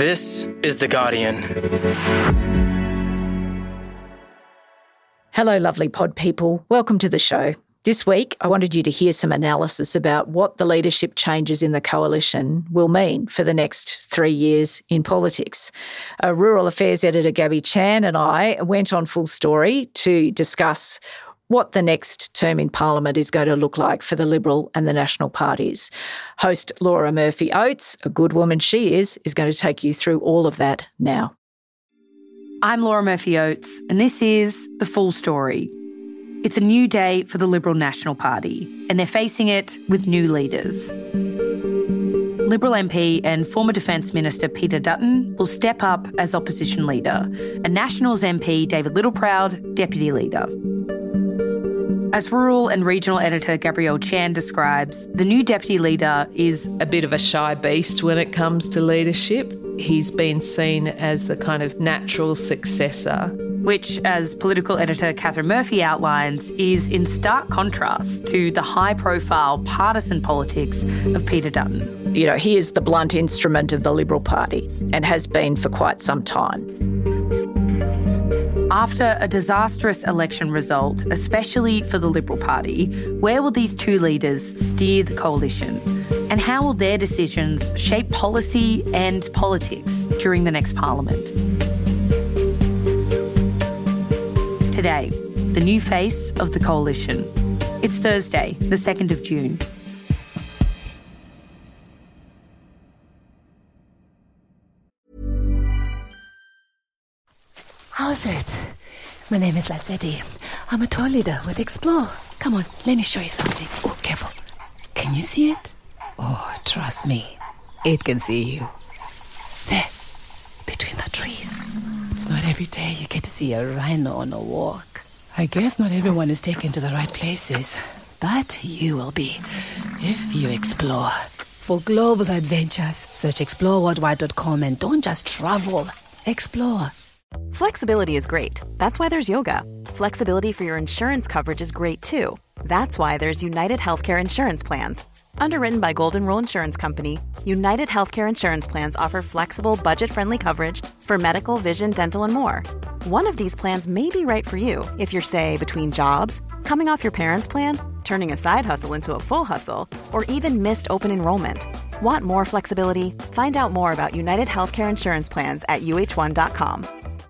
This is The Guardian. Hello, lovely pod people. Welcome to the show. This week, I wanted you to hear some analysis about what the leadership changes in the coalition will mean for the next 3 years in politics. Rural Affairs editor Gabby Chan and I went on Full Story to discuss what the next term in Parliament is going to look like for the Liberal and the National parties. Host Laura Murphy-Oates, a good woman she is going to take you through all of that now. I'm Laura Murphy-Oates, and this is The Full Story. It's a new day for the Liberal National Party, and they're facing it with new leaders. Liberal MP and former Defence Minister Peter Dutton will step up as opposition leader, and Nationals MP David Littleproud, deputy leader. As rural and regional editor Gabrielle Chan describes, the new deputy leader is a bit of a shy beast when it comes to leadership. He's been seen as the kind of natural successor, which, as political editor Catherine Murphy outlines, is in stark contrast to the high-profile partisan politics of Peter Dutton. You know, he is the blunt instrument of the Liberal Party and has been for quite some time. After a disastrous election result, especially for the Liberal Party, where will these two leaders steer the coalition? And how will their decisions shape policy and politics during the next Parliament? Today, the new face of the coalition. It's Thursday, the 2nd of June. How's it? My name is Lassetti. I'm a tour leader with Explore. Come on, let me show you something. Oh, careful. Can you see it? Oh, trust me. It can see you. There, between the trees. It's not every day you get to see a rhino on a walk. I guess not everyone is taken to the right places, but you will be if you explore. For global adventures, search exploreworldwide.com and don't just travel. Explore. Flexibility is great. That's why there's yoga. Flexibility for your insurance coverage is great too. That's why there's United Healthcare Insurance Plans. Underwritten by Golden Rule Insurance Company, United Healthcare Insurance Plans offer flexible, budget-friendly coverage for medical, vision, dental, and more. One of these plans may be right for you if you're, say, between jobs, coming off your parents' plan, turning a side hustle into a full hustle, or even missed open enrollment. Want more flexibility? Find out more about United Healthcare Insurance Plans at uh1.com.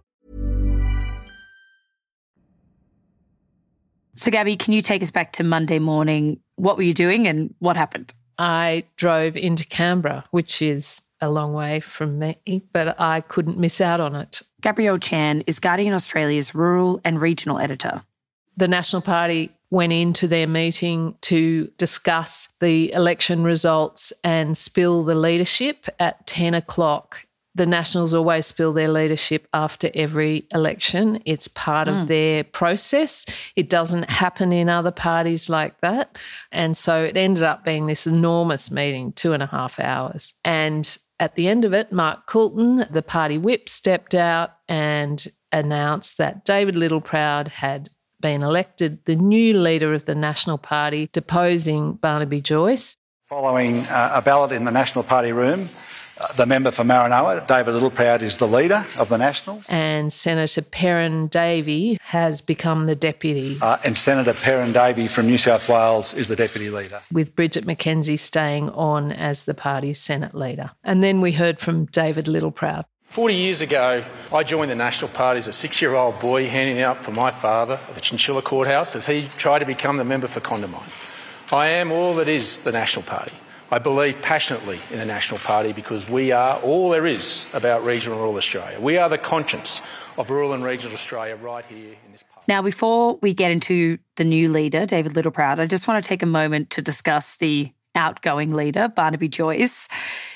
So, Gabby, can you take us back to Monday morning? What were you doing and what happened? I drove into Canberra, which is a long way from me, but I couldn't miss out on it. Gabrielle Chan is Guardian Australia's rural and regional editor. The National Party went into their meeting to discuss the election results and spill the leadership at 10 o'clock. The Nationals always spill their leadership after every election. It's part of their process. It doesn't happen in other parties like that. And so it ended up being this enormous meeting, 2.5 hours. And at the end of it, Mark Coulton, the party whip, stepped out and announced that David Littleproud had been elected the new leader of the National Party, deposing Barnaby Joyce. Following a ballot in the National Party room, the member for Maranoa, David Littleproud, is the leader of the Nationals. And Senator Perrin Davey has become the deputy. And Senator Perrin Davey from New South Wales is the deputy leader. With Bridget McKenzie staying on as the party's Senate leader. And then we heard from David Littleproud. 40 years ago, I joined the National Party as a 6-year-old boy, handing out for my father at the Chinchilla Courthouse as he tried to become the member for Condamine. I am all that is the National Party. I believe passionately in the National Party because we are all there is about regional and rural Australia. We are the conscience of rural and regional Australia right here in this party. Now, before we get into the new leader, David Littleproud, I just want to take a moment to discuss the outgoing leader, Barnaby Joyce.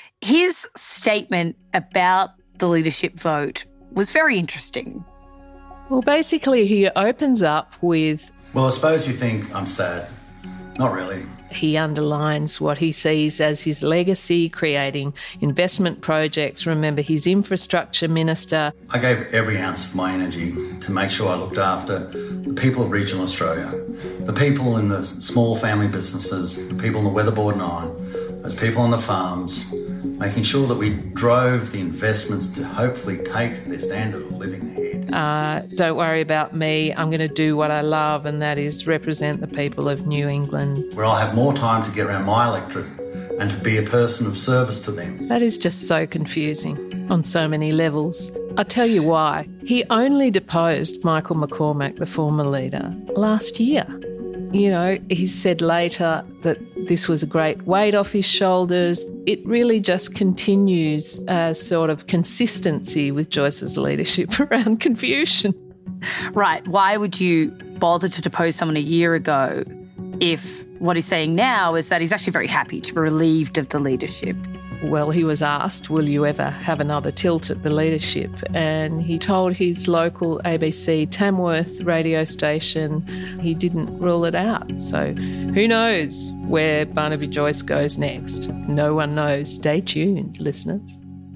His statement about the leadership vote was very interesting. Well, basically, he opens up with... Well, I suppose you think I'm sad. Not really. He underlines what he sees as his legacy, creating investment projects. Remember, he's infrastructure minister. I gave every ounce of my energy to make sure I looked after the people of regional Australia, the people in the small family businesses, the people in the weatherboard 9, those people on the farms, making sure that we drove the investments to hopefully take their standard of living ahead. Don't worry about me. I'm going to do what I love, and that is represent the people of New England. Where I'll have more time to get around my electorate and to be a person of service to them. That is just so confusing on so many levels. I'll tell you why. He only deposed Michael McCormack, the former leader, last year. You know, he said later that this was a great weight off his shoulders. It really just continues a sort of consistency with Joyce's leadership around confusion. Right. Why would you bother to depose someone a year ago if what he's saying now is that he's actually very happy to be relieved of the leadership? Well, he was asked, will you ever have another tilt at the leadership? And he told his local ABC Tamworth radio station he didn't rule it out. So who knows where Barnaby Joyce goes next? No one knows. Stay tuned, listeners.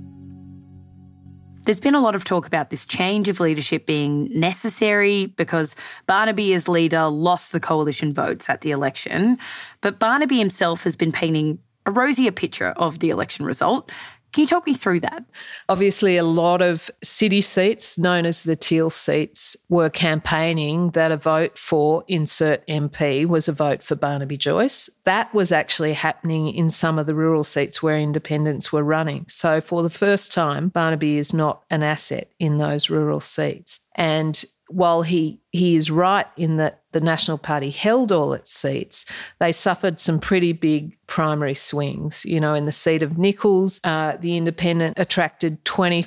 There's been a lot of talk about this change of leadership being necessary because Barnaby as leader lost the coalition votes at the election. But Barnaby himself has been painting a rosier picture of the election result. Can you talk me through that? Obviously, a lot of city seats, known as the Teal seats, were campaigning that a vote for insert MP was a vote for Barnaby Joyce. That was actually happening in some of the rural seats where independents were running. So for the first time, Barnaby is not an asset in those rural seats. And while he is right in that the National Party held all its seats, they suffered some pretty big primary swings. You know, in the seat of Nichols, the independent attracted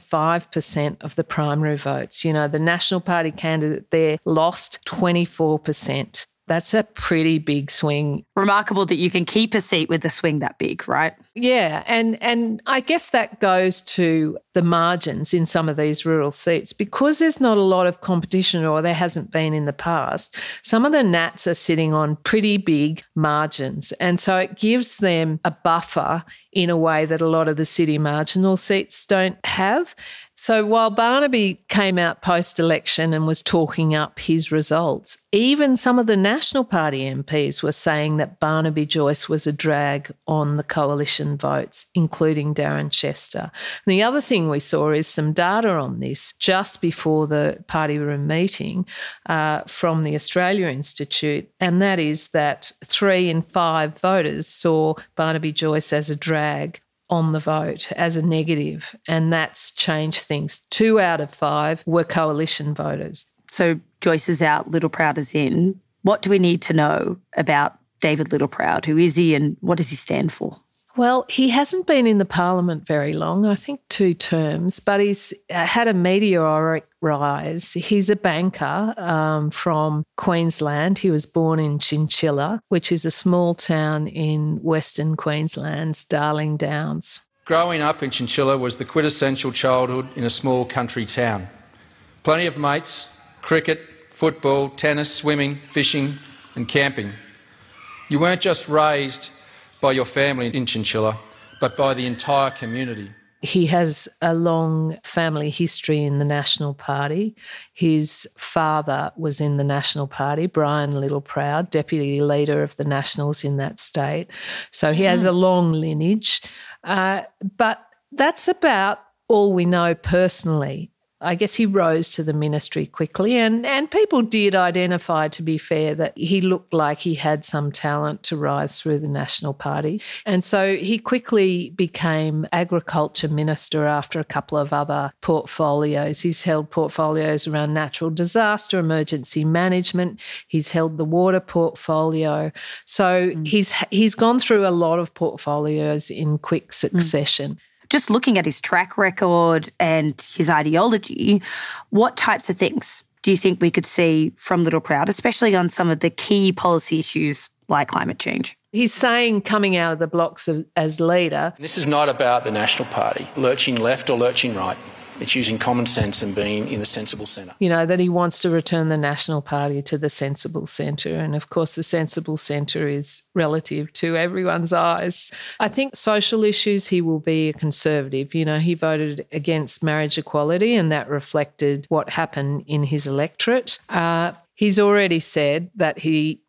25% of the primary votes. You know, the National Party candidate there lost 24%. That's a pretty big swing. Remarkable that you can keep a seat with a swing that big, right? Yeah, and I guess that goes to the margins in some of these rural seats. Because there's not a lot of competition, or there hasn't been in the past, some of the Nats are sitting on pretty big margins. And so it gives them a buffer in a way that a lot of the city marginal seats don't have. So while Barnaby came out post-election and was talking up his results, even some of the National Party MPs were saying that Barnaby Joyce was a drag on the coalition votes, including Darren Chester. And the other thing we saw is some data on this just before the party room meeting from the Australia Institute, and that is that 3 in 5 voters saw Barnaby Joyce as a drag on the vote, as a negative, and that's changed things. 2 out of 5 were coalition voters. So Joyce is out, Littleproud is in. What do we need to know about David Littleproud? Who is he and what does he stand for? Well, he hasn't been in the parliament very long, I think 2 terms, but he's had a meteoric rise. He's a banker from Queensland. He was born in Chinchilla, which is a small town in Western Queensland's Darling Downs. Growing up in Chinchilla was the quintessential childhood in a small country town. Plenty of mates, cricket, football, tennis, swimming, fishing and camping. You weren't just raised by your family in Chinchilla, but by the entire community. He has a long family history in the National Party. His father was in the National Party, Brian Littleproud, deputy leader of the Nationals in that state. So he has a long lineage. But that's about all we know personally. I guess he rose to the ministry quickly and people did identify, to be fair, that he looked like he had some talent to rise through the National Party. And so he quickly became Agriculture Minister after a couple of other portfolios. He's held portfolios around natural disaster, emergency management. He's held the water portfolio. So he's gone through a lot of portfolios in quick succession. Just looking at his track record and his ideology, what types of things do you think we could see from Littleproud, especially on some of the key policy issues like climate change? He's saying, coming out of the blocks as leader, This is not about the National Party lurching left or lurching right. It's using common sense and being in the sensible centre. you know, that he wants to return the National Party to the sensible centre. And of course, the sensible centre is relative to everyone's eyes. I think social issues, he will be a conservative. You know, he voted against marriage equality and that reflected what happened in his electorate. He's already said that he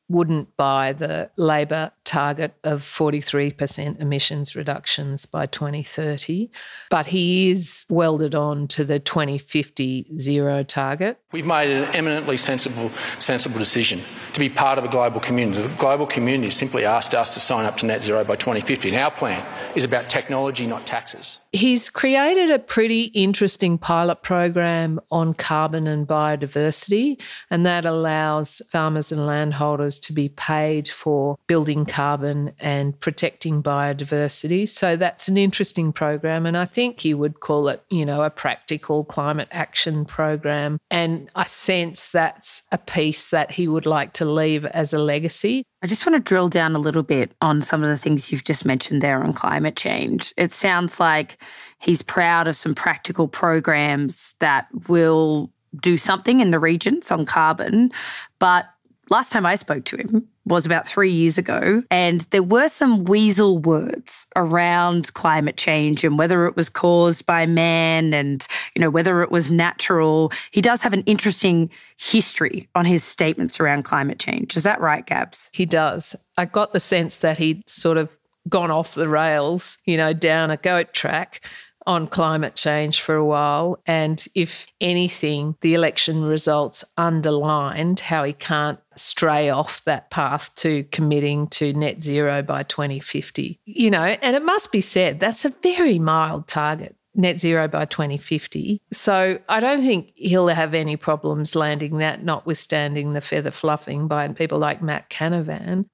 wouldn't buy the Labor target of 43% emissions reductions by 2030, but he is welded on to the 2050 zero target. We've made an eminently sensible decision to be part of a global community. The global community simply asked us to sign up to net zero by 2050, and our plan is about technology, not taxes. He's created a pretty interesting pilot program on carbon and biodiversity, and that allows farmers and landholders to be paid for building carbon and protecting biodiversity. So that's an interesting program, and I think you would call it, a practical climate action program. And I sense that's a piece that he would like to leave as a legacy. I just want to drill down a little bit on some of the things you've just mentioned there on climate change. It sounds like he's proud of some practical programs that will do something in the regions on carbon, but last time I spoke to him was about 3 years ago, and there were some weasel words around climate change and whether it was caused by man and, whether it was natural. He does have an interesting history on his statements around climate change. Is that right, Gabs? He does. I got the sense that he'd sort of gone off the rails, down a goat track on climate change for a while. And if anything, the election results underlined how he can't stray off that path to committing to net zero by 2050. And it must be said, that's a very mild target, net zero by 2050. So I don't think he'll have any problems landing that, notwithstanding the feather fluffing by people like Matt Canavan.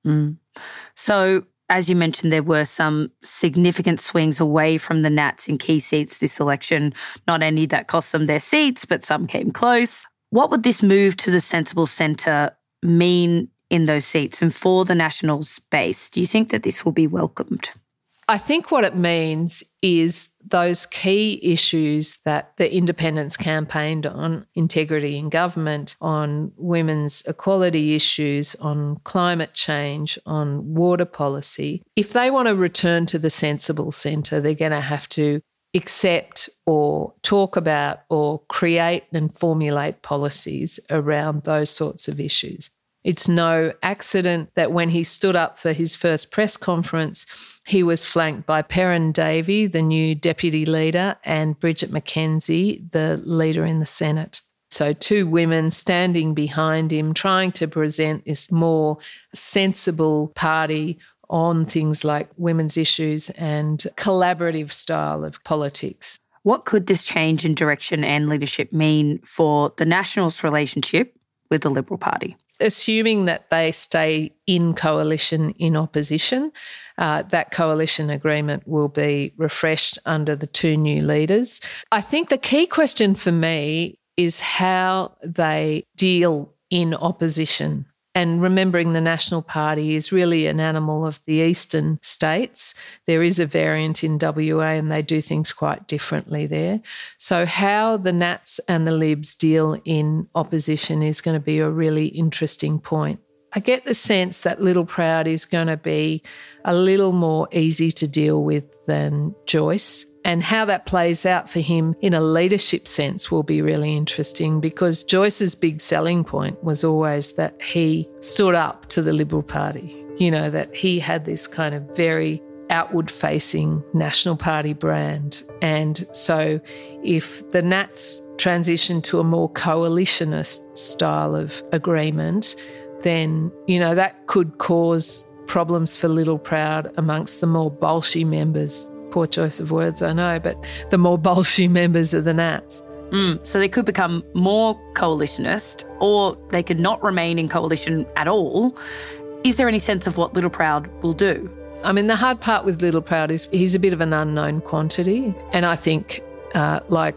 So, as you mentioned, there were some significant swings away from the Nats in key seats this election. Not only that cost them their seats, but some came close. What would this move to the sensible centre mean in those seats and for the Nationals base? Do you think that this will be welcomed? I think what it means is those key issues that the independents campaigned on, integrity in government, on women's equality issues, on climate change, on water policy, if they want to return to the sensible centre, they're going to have to accept or talk about or create and formulate policies around those sorts of issues. It's no accident that when he stood up for his first press conference, he was flanked by Perrin Davey, the new deputy leader, and Bridget McKenzie, the leader in the Senate. So two women standing behind him, trying to present this more sensible party on things like women's issues and collaborative style of politics. What could this change in direction and leadership mean for the Nationals' relationship with the Liberal Party? Assuming that they stay in coalition in opposition, that coalition agreement will be refreshed under the two new leaders. I think the key question for me is how they deal in opposition. And remembering the National Party is really an animal of the eastern states. There is a variant in WA and they do things quite differently there. So how the Nats and the Libs deal in opposition is going to be a really interesting point. I get the sense that Littleproud is going to be a little more easy to deal with than Joyce. And how that plays out for him in a leadership sense will be really interesting, because Joyce's big selling point was always that he stood up to the Liberal Party, that he had this kind of very outward-facing National Party brand. And so if the Nats transition to a more coalitionist style of agreement, then, that could cause problems for Littleproud amongst the more bolshy members. Poor choice of words, I know, but the more bolshy members of the Nats. So they could become more coalitionist, or they could not remain in coalition at all. Is there any sense of what Littleproud will do? I mean, the hard part with Littleproud is he's a bit of an unknown quantity. And I think, like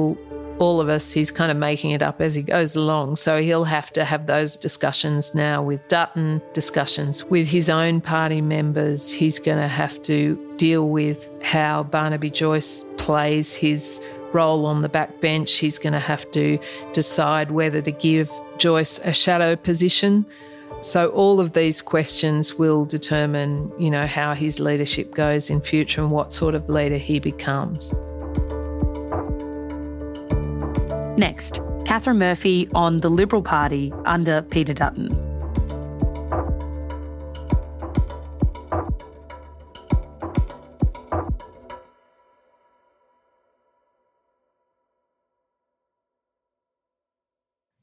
all of us, he's kind of making it up as he goes along. So he'll have to have those discussions now with Dutton, discussions with his own party members. He's going to have to deal with how Barnaby Joyce plays his role on the backbench. He's going to have to decide whether to give Joyce a shadow position. So all of these questions will determine, how his leadership goes in future and what sort of leader he becomes. Next, Catherine Murphy on the Liberal Party under Peter Dutton.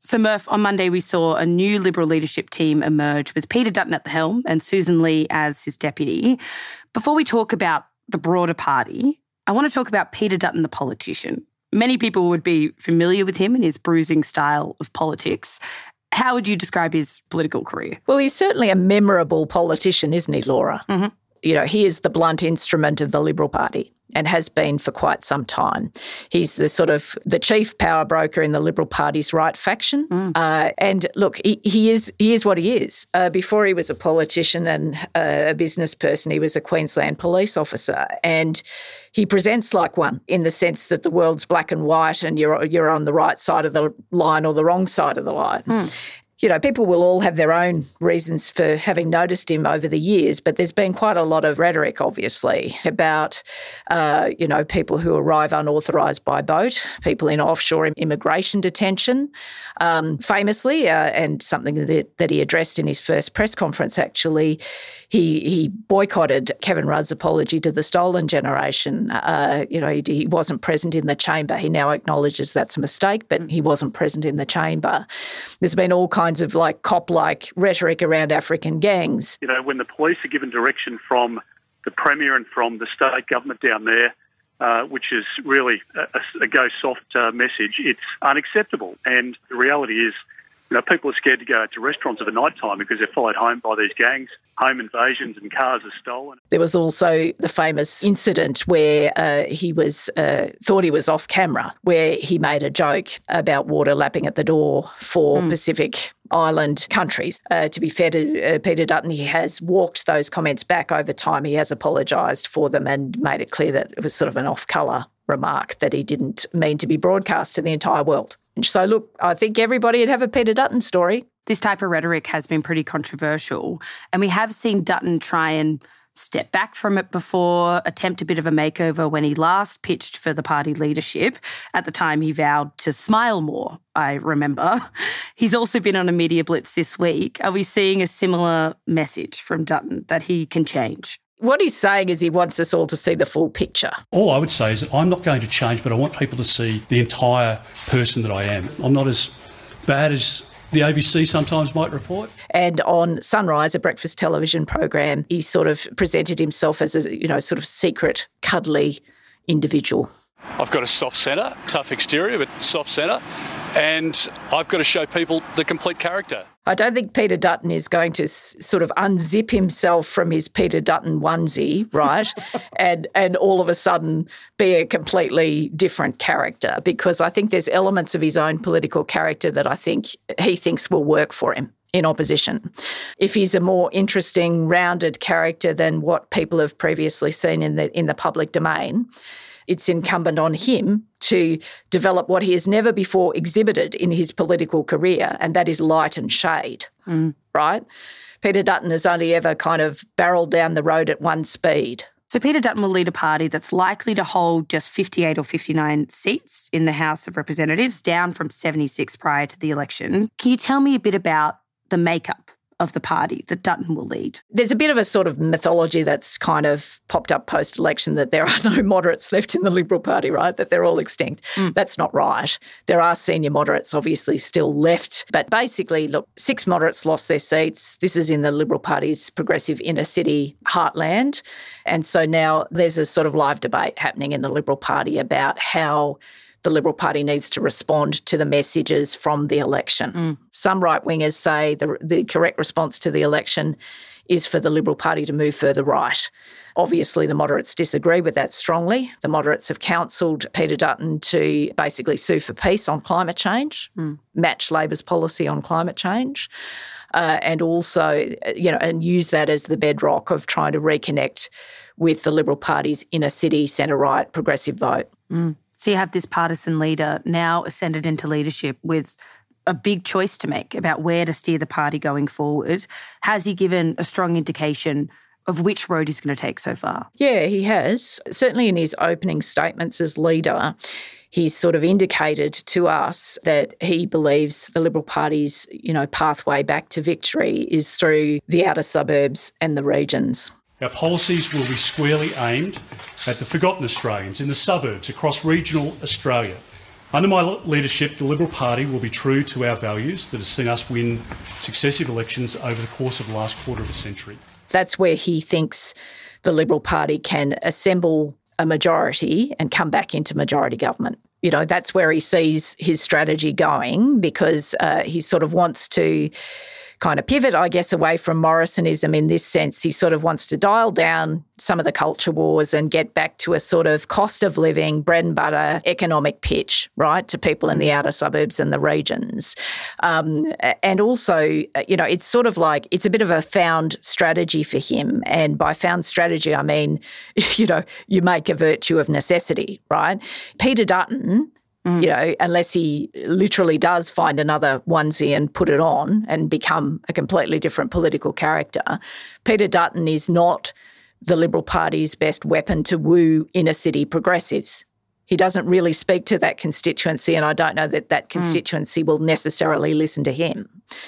So Murph, on Monday we saw a new Liberal leadership team emerge with Peter Dutton at the helm and Susan Lee as his deputy. Before we talk about the broader party, I want to talk about Peter Dutton, the politician. Many people would be familiar with him and his bruising style of politics. How would you describe his political career? Well, he's certainly a memorable politician, isn't he, Laura? Mm-hmm. You know, he is the blunt instrument of the Liberal Party and has been for quite some time. He's the sort of the chief power broker in the Liberal Party's right faction. And look, he is what he is. Before he was a politician and a business person, he was a Queensland police officer. And he presents like one in the sense that the world's black and white and you're on the right side of the line or the wrong side of the line. You know, people will all have their own reasons for having noticed him over the years, but there's been quite a lot of rhetoric, obviously, about, people who arrive unauthorised by boat, people in offshore immigration detention. Famously, and something that he addressed in his first press conference, actually, he boycotted Kevin Rudd's apology to the stolen generation. He wasn't present in the chamber. He now acknowledges that's a mistake, but he wasn't present in the chamber. There's been all kinds of cop-like rhetoric around African gangs. You know, when the police are given direction from the Premier and from the state government down there, which is really a go soft message, it's unacceptable. And the reality is, you know, people are scared to go out to restaurants at the night time because they're followed home by these gangs, home invasions and cars are stolen. There was also the famous incident where he was thought he was off camera, where he made a joke about water lapping at the door for Pacific Island countries. To be fair to Peter Dutton, he has walked those comments back over time. He has apologised for them and made it clear that it was sort of an off-colour remark that he didn't mean to be broadcast to the entire world. So, look, I think everybody would have a Peter Dutton story. This type of rhetoric has been pretty controversial, and we have seen Dutton try and step back from it before, attempt a bit of a makeover when he last pitched for the party leadership. At the time, he vowed to smile more, I remember. He's also been on a media blitz this week. Are we seeing a similar message from Dutton that he can change? What he's saying is he wants us all to see the full picture. All I would say is that I'm not going to change, but I want people to see the entire person that I am. I'm not as bad as the ABC sometimes might report. And on Sunrise, a breakfast television program, he sort of presented himself as a, sort of secret, cuddly individual. I've got a soft centre, tough exterior, but soft centre, and I've got to show people the complete character. I don't think Peter Dutton is going to sort of unzip himself from his Peter Dutton onesie, right, and all of a sudden be a completely different character, because I think there's elements of his own political character that I think he thinks will work for him in opposition. If he's a more interesting, rounded character than what people have previously seen in the public domain, it's incumbent on him to develop what he has never before exhibited in his political career, and that is light and shade, right? Peter Dutton has only ever kind of barreled down the road at one speed. So Peter Dutton will lead a party that's likely to hold just 58 or 59 seats in the House of Representatives, down from 76 prior to the election. Can you tell me a bit about the makeup of the party that Dutton will lead? There's a bit of a sort of mythology that's kind of popped up post-election that there are no moderates left in the Liberal Party, right, that they're all extinct. That's not right. There are senior moderates obviously still left. But basically, look, 6 moderates lost their seats. This is in the Liberal Party's progressive inner city heartland. And so now there's a sort of live debate happening in the Liberal Party about how the Liberal Party needs to respond to the messages from the election. Some right-wingers say the correct response to the election is for the Liberal Party to move further right. Obviously, the moderates disagree with that strongly. The moderates have counselled Peter Dutton to basically sue for peace on climate change, match Labor's policy on climate change, and also, and use that as the bedrock of trying to reconnect with the Liberal Party's inner city, centre-right, progressive vote. So you have this partisan leader now ascended into leadership with a big choice to make about where to steer the party going forward. Has he given a strong indication of which road he's going to take so far? Yeah, he has. Certainly in his opening statements as leader, he's sort of indicated to us that he believes the Liberal Party's, pathway back to victory is through the outer suburbs and the regions. Our policies will be squarely aimed at the forgotten Australians in the suburbs across regional Australia, Under my leadership, the Liberal Party will be true to our values that have seen us win successive elections over the course of the last quarter of a century. That's where he thinks the Liberal Party can assemble a majority and come back into majority government. You know, that's where he sees his strategy going, because he sort of wants to kind of pivot, I guess, away from Morrisonism in this sense. He sort of wants to dial down some of the culture wars and get back to a sort of cost of living, bread and butter economic pitch, right, to people in the outer suburbs and the regions. And also, you know, it's sort of like it's a bit of a found strategy for him. And by found strategy, I mean, you know, you make a virtue of necessity, right? Peter Dutton, you know, unless he literally does find another onesie and put it on and become a completely different political character, Peter Dutton is not the Liberal Party's best weapon to woo inner city progressives. He doesn't really speak to that constituency, and I don't know that that constituency will necessarily listen to him.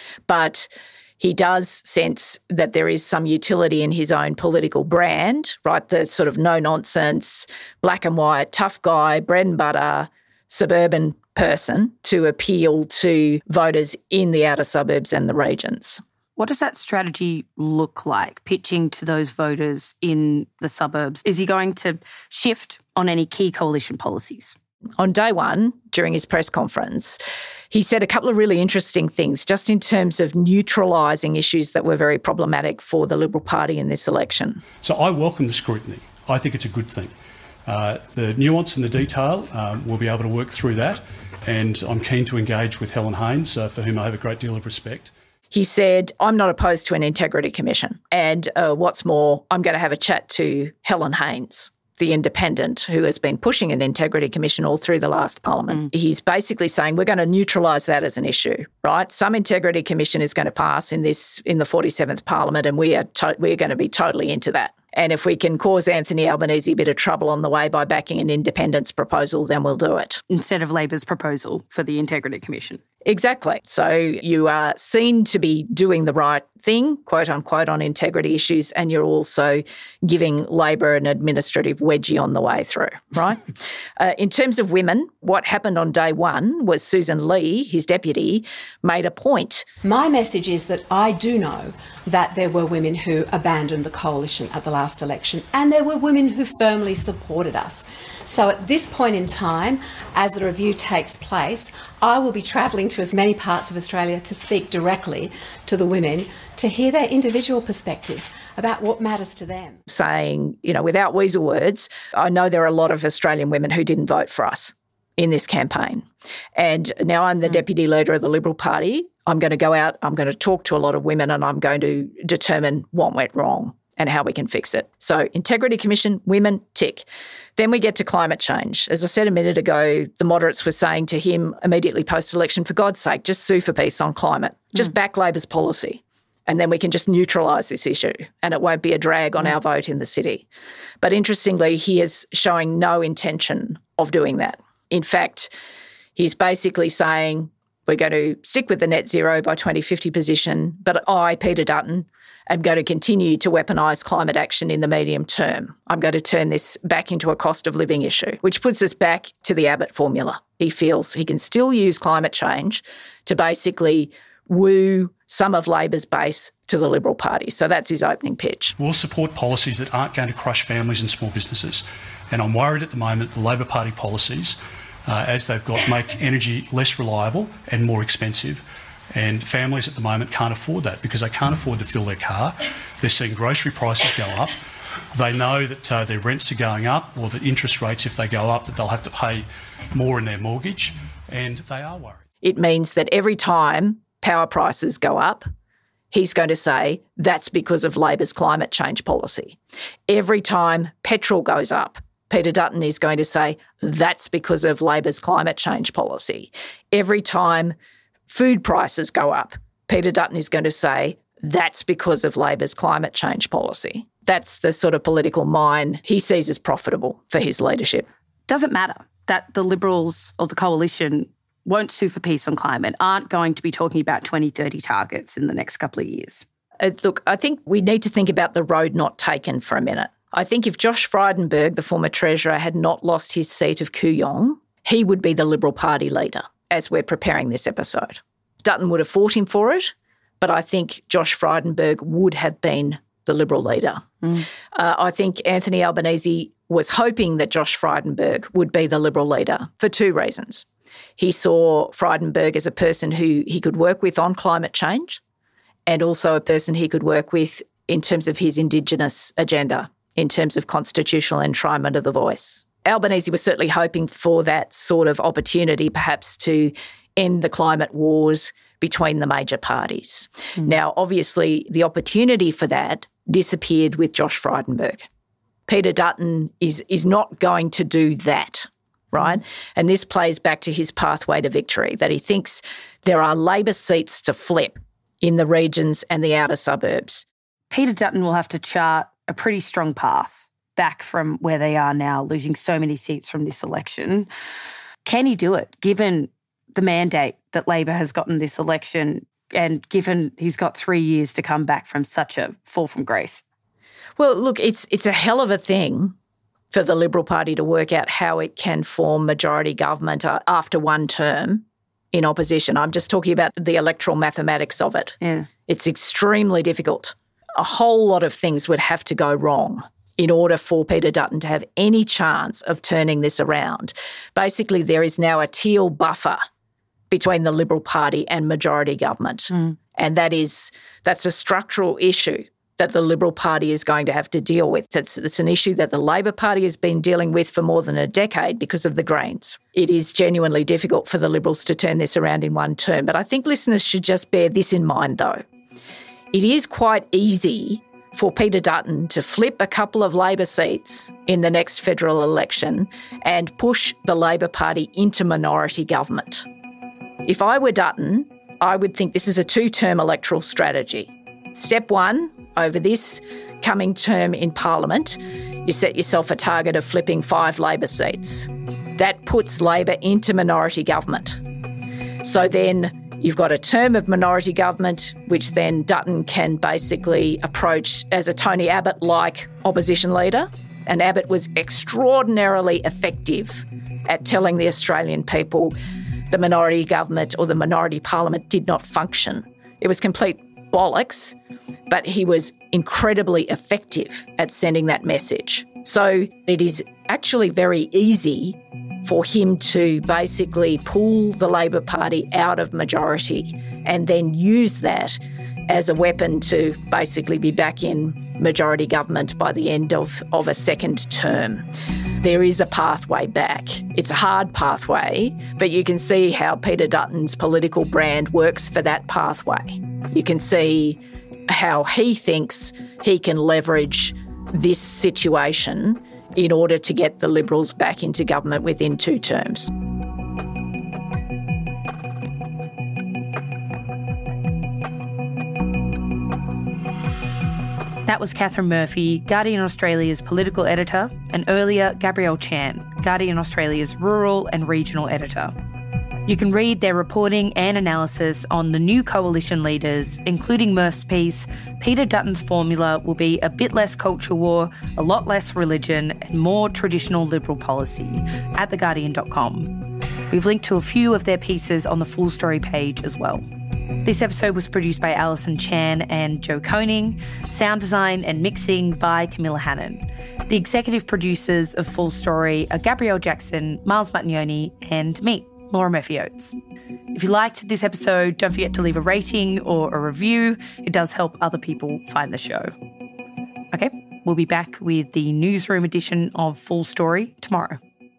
But he does sense that there is some utility in his own political brand, right? The sort of no-nonsense, black and white, tough guy, bread and butter, suburban person to appeal to voters in the outer suburbs and the regions. What does that strategy look like, pitching to those voters in the suburbs? Is he going to shift on any key coalition policies? On day one, during his press conference, he said a couple of really interesting things just in terms of neutralising issues that were very problematic for the Liberal Party in this election. So I welcome the scrutiny. I think it's a good thing. The nuance and the detail, we'll be able to work through that, and I'm keen to engage with Helen Haines, for whom I have a great deal of respect. He said, I'm not opposed to an integrity commission, and what's more, I'm going to have a chat to Helen Haines, the independent who has been pushing an integrity commission all through the last parliament. He's basically saying we're going to neutralise that as an issue, right? Some integrity commission is going to pass in the 47th parliament, and we're going to be totally into that. And if we can cause Anthony Albanese a bit of trouble on the way by backing an independent's proposal, then we'll do it. Instead of Labor's proposal for the Integrity Commission. Exactly. So you are seen to be doing the right thing, quote unquote, on integrity issues, and you're also giving Labor an administrative wedgie on the way through, right? In terms of women, what happened on day one was Susan Lee, his deputy, made a point. My message is that I do know that there were women who abandoned the coalition at the last election, and there were women who firmly supported us. So at this point in time, as the review takes place, I will be travelling to as many parts of Australia to speak directly to the women, to hear their individual perspectives about what matters to them. Saying, you know, without weasel words, I know there are a lot of Australian women who didn't vote for us in this campaign. And now I'm the deputy leader of the Liberal Party. I'm going to go out, I'm going to talk to a lot of women, and I'm going to determine what went wrong and how we can fix it. So Integrity Commission, women, tick. Then we get to climate change. As I said a minute ago, the moderates were saying to him immediately post-election, for God's sake, just sue for peace on climate. Just back Labor's policy. And then we can just neutralise this issue and it won't be a drag on our vote in the city. But interestingly, he is showing no intention of doing that. In fact, he's basically saying we're going to stick with the net zero by 2050 position, but I, Peter Dutton, am going to continue to weaponise climate action in the medium term. I'm going to turn this back into a cost of living issue, which puts us back to the Abbott formula. He feels he can still use climate change to basically woo some of Labor's base to the Liberal Party. So that's his opening pitch. We'll support policies that aren't going to crush families and small businesses. And I'm worried at the moment the Labor Party policies, as they've got, make energy less reliable and more expensive. And families at the moment can't afford that because they can't afford to fill their car. They're seeing grocery prices go up. They know that their rents are going up, or that interest rates, if they go up, that they'll have to pay more in their mortgage, and they are worried. It means that every time power prices go up, he's going to say that's because of Labor's climate change policy. Every time petrol goes up, Peter Dutton is going to say that's because of Labor's climate change policy. Every time food prices go up, Peter Dutton is going to say that's because of Labor's climate change policy. That's the sort of political mine he sees as profitable for his leadership. Does it matter that the Liberals or the Coalition won't sue for peace on climate, aren't going to be talking about 2030 targets in the next couple of years? Look, I think we need to think about the road not taken for a minute. I think if Josh Frydenberg, the former Treasurer, had not lost his seat of Kooyong, he would be the Liberal Party leader as we're preparing this episode. Dutton would have fought him for it, but I think Josh Frydenberg would have been the Liberal leader. I think Anthony Albanese was hoping that Josh Frydenberg would be the Liberal leader for two reasons. He saw Frydenberg as a person who he could work with on climate change and also a person he could work with in terms of his Indigenous agenda, in terms of constitutional enshrinement of the voice. Albanese was certainly hoping for that sort of opportunity, perhaps to end the climate wars between the major parties. Now, obviously, the opportunity for that disappeared with Josh Frydenberg. Peter Dutton is not going to do that, right? And this plays back to his pathway to victory, that he thinks there are Labor seats to flip in the regions and the outer suburbs. Peter Dutton will have to chart a pretty strong path back from where they are now, losing so many seats from this election. Can he do it, given the mandate that Labor has gotten this election and given he's got 3 years to come back from such a fall from grace? Well, look, it's a hell of a thing for the Liberal Party to work out how it can form majority government after one term in opposition. I'm just talking about the electoral mathematics of it. Yeah. It's extremely difficult. A whole lot of things would have to go wrong in order for Peter Dutton to have any chance of turning this around. Basically, there is now a teal buffer between the Liberal Party and majority government. And that's a structural issue that the Liberal Party is going to have to deal with. It's an issue that the Labor Party has been dealing with for more than a decade because of the Greens. It is genuinely difficult for the Liberals to turn this around in one term. But I think listeners should just bear this in mind, though. It is quite easy for Peter Dutton to flip a couple of Labor seats in the next federal election and push the Labor Party into minority government. If I were Dutton, I would think this is a two-term electoral strategy. Step one, over this coming term in Parliament, you set yourself a target of flipping 5 Labor seats. That puts Labor into minority government. So then you've got a term of minority government, which then Dutton can basically approach as a Tony Abbott-like opposition leader. And Abbott was extraordinarily effective at telling the Australian people the minority government or the minority parliament did not function. It was complete bollocks, but he was incredibly effective at sending that message. So it is actually very easy for him to basically pull the Labor Party out of majority and then use that as a weapon to basically be back in majority government by the end of a second term. There is a pathway back. It's a hard pathway, but you can see how Peter Dutton's political brand works for that pathway. You can see how he thinks he can leverage this situation in order to get the Liberals back into government within 2 terms. That was Catherine Murphy, Guardian Australia's political editor, and earlier Gabrielle Chan, Guardian Australia's rural and regional editor. You can read their reporting and analysis on the new coalition leaders, including Murph's piece, Peter Dutton's formula will be a bit less culture war, a lot less religion, and more traditional Liberal policy, at theguardian.com. We've linked to a few of their pieces on the full story page as well. This episode was produced by Alison Chan and Joe Koning, sound design and mixing by Camilla Hannon. The executive producers of Full Story are Gabrielle Jackson, Miles Mattioni, and me, Laura Murphy-Oates. If you liked this episode, don't forget to leave a rating or a review. It does help other people find the show. Okay, we'll be back with the newsroom edition of Full Story tomorrow.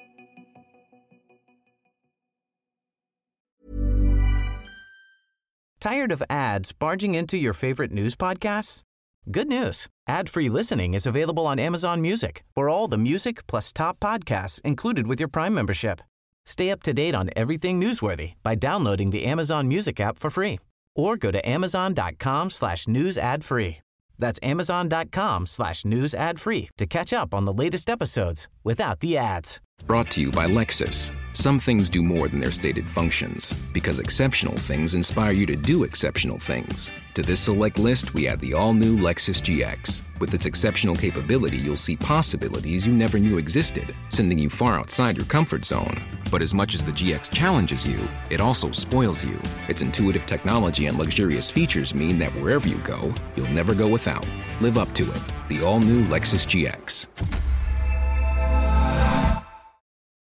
Tired of ads barging into your favorite news podcasts? Good news. Ad-free listening is available on Amazon Music for all the music plus top podcasts included with your Prime membership. Stay up to date on everything newsworthy by downloading the Amazon Music app for free or go to amazon.com/news ad free. That's amazon.com/news ad free to catch up on the latest episodes without the ads. Brought to you by Lexus. Some things do more than their stated functions, because exceptional things inspire you to do exceptional things. To this select list, we add the all-new Lexus GX. With its exceptional capability, you'll see possibilities you never knew existed, sending you far outside your comfort zone. But as much as the GX challenges you, it also spoils you. Its intuitive technology and luxurious features mean that wherever you go, you'll never go without. Live up to it. The all-new Lexus GX.